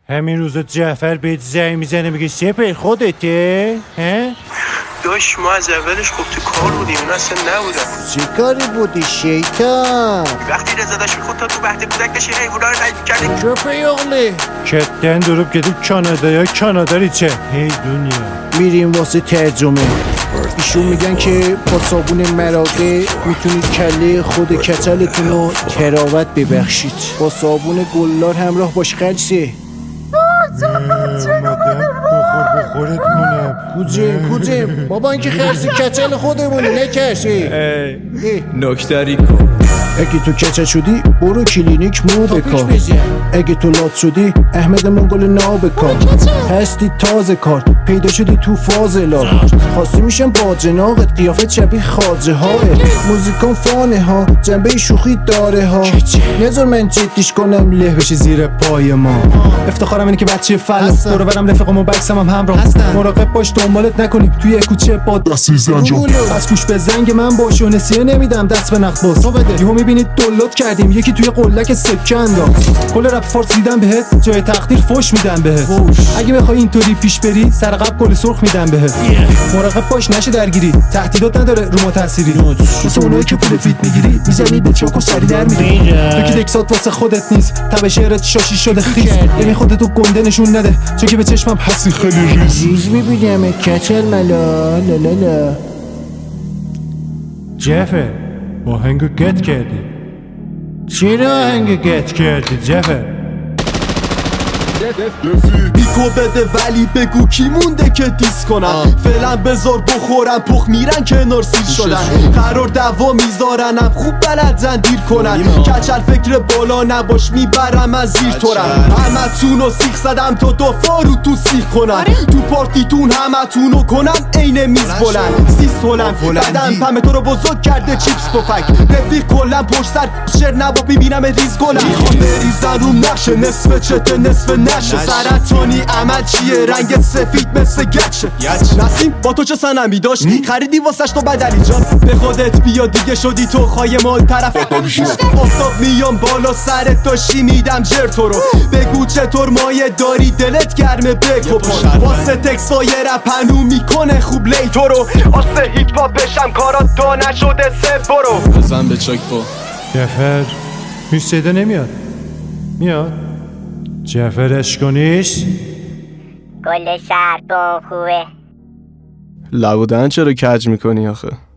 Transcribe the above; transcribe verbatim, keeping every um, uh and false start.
همین روزا جعفر بهت زنگ میزنه میگه سپر خودته؟ ها؟ داش ما از اولش خب تو کار بودیم، اون اصلا نبودم. چی کاری بودی شیطان؟ وقتی رضا داشت میخود تا تو بهت کودک داشتی حیونا رو رد میکردی. چه پیغلی؟ کتن دروب کدی کانادا یا کانادا چه؟ هی دنیا میریم واسه ترجمه. ایشون میگن که با صابون مراقه میتونید کله خود کچلتون رو تراوت ببخشید. با صابون گلار همراه باش خلصه. مادم بخور بخورت کنم. کوجیم کوجیم بابا این که خرسی کچل خودمونه نکشی. نکتری کن. اگه تو کچل شدی برو کلینیک مو بکار. اگه تو لات شدی احمد منگل نا بکار. هستی تازه کار پیدا شدی تو فاضلات. خواستی میشم با جناقت قیافت شبیه خاجه های. موزیکان فانه ها جنبه شوخی داره ها. نذار من جدیش کنم له بشی زیر پای ما. افتخارم اینه که بچه فل دور برم رفقم و بکسم هم همراه. مراقب باش دنبالت نکنیم توی کوچه با دستی زنجان. از گوش به زنگ من باش و نسیه نمیدم دست به نقد باز. یهو میبینید دولت کردیم یکی توی قلک سکه انداخت. کل رپ فارس دیدم بهت جای تقدیر فوش میدم بهت. اگه بخوای اینطوری پیش بری سر قبل گل سرخ میدم بهت. مراقب باش نشه درگیری تهدیدات نداره رو ما تأثیری. مثل اونایی که پول فیت میگیری میزنی به چاک و سری در میری. تو که دکسات واسه خودت نیست تب شعرت شاشی شده خیز. یعنی خودتو گنده نشون نده چون که به چشمم هستی خیلی ریز. ریز میبینیم کچل ملا لا لا لا. جعفر با هنگو گت کردی. چرا هنگو گت کردی جعفر؟ بیکو بده ولی بگو کی مونده که دیس کنن. فعلا بذار بخورن پخ میرن کنار سیر شدن. قرار دوا میذارنم خوب بلدن دیر کنن. کچل فکر بالا نباش میبرم از زیر تورم. همه تونو سیخ زدم تا دو فارو تو سیخ کنن. تو پارتیتون همه تونو کنم عین میز بلند. سیس هلند بدن پمه تو رو بزرگ کرده چیپس پفک. رفیق کلن پشت سر شر نباب میبینم ریز گلن. میخوام بریزن رو نقشه نصف چته نصف نشه. سرطانی عمل چیه رنگت سفید مثل گچه. نسیم با تو چه سنمی داشت خریدی واسش تو بدلی جان. به خودت بیا دیگه شدی تو خایمال طرف. آفتاب میام بالا سرت داشتی میدم جر تو رو. بگو چطور مایه داری دلت گرمه بگو پان. واسه تکسای رپنو میکنه خوب لی تو رو. آسه هیپ هاپ بشم کارات تا نشده سه برو. بزن به چاک با جعفر این صدا نمیاد. میاد جعفر اشکانیش کل شهر تو خوبه. لبودن چرا کج میکنی آخه؟